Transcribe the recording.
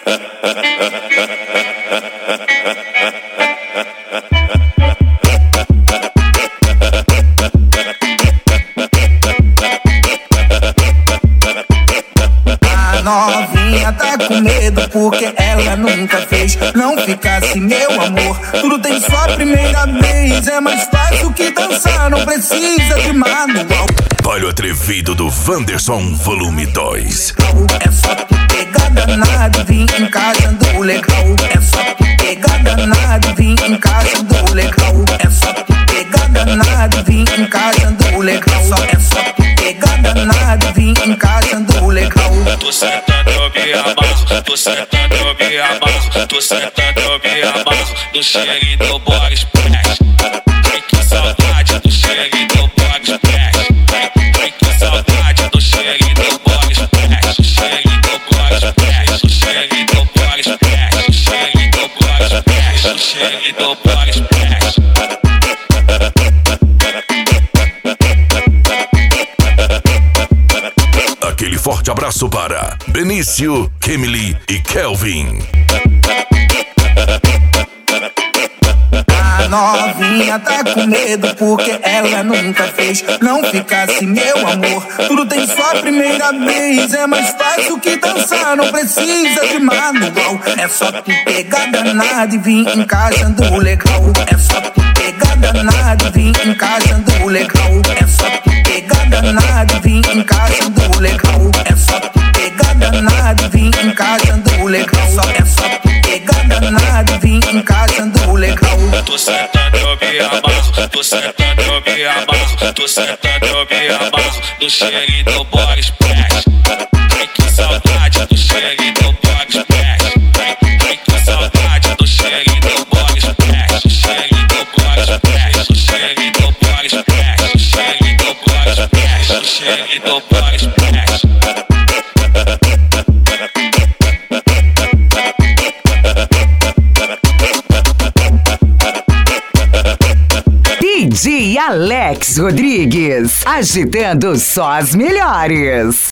Novinha tá com medo porque ela nunca fez. Não ficasse meu amor, tudo tem só primeira vez. É mais fácil que dançar, não precisa de manual. Olha o atrevido do Wanderson Volume 2. É só tu pegar danado e vir em casa do legal. É só tu pegar danado e vir em casa do legal. É só tu pegar danado e vir em casa do legal. É só tu pegar danado e vir em casa do legal. Tô sentando, eu me amarro. Tô sentando, eu me amarro. Tô sentando, eu me amarro. No cheirinho do Boris Splash. Ai, que saudade do cheirinho do Boris Splash. Ai, que saudade do cheirinho do Boris Splash. O cheirinho do Boris Splash. O cheirinho do Boris Splash. O cheirinho do Boris Splash. O cheirinho do Boris Splash. Aquele forte abraço para Benício, Kemily e Kelvin. A novinha tá com medo porque ela nunca fez. Não ficasse meu amor, tudo tem só primeira vez. É mais fácil que dançar, não precisa de manual. É só tu pegar danado e vir em casa do legal. É só tu pegar danado e vir em casa do legal. É só tu pegar danado e vir em casa do legal. É só tu pegar danado e vir em casa do legal. É só tu pegar danado e vir em casa do legal. Tô sentando, eu me amarro. Tô sentando, eu me amarro. Tô sentando, eu me amarro. No cheirinho do Boris Splash. Ai, que saudade do cheirinho do Boris Splash. Ai, que saudade do cheirinho do Boris Splash. O cheirinho do Boris Splash. O cheirinho do Boris Splash. O cheirinho do Boris Splash. O cheirinho do Boris Splash. DJ Alex Rodrigues, agitando só as melhores.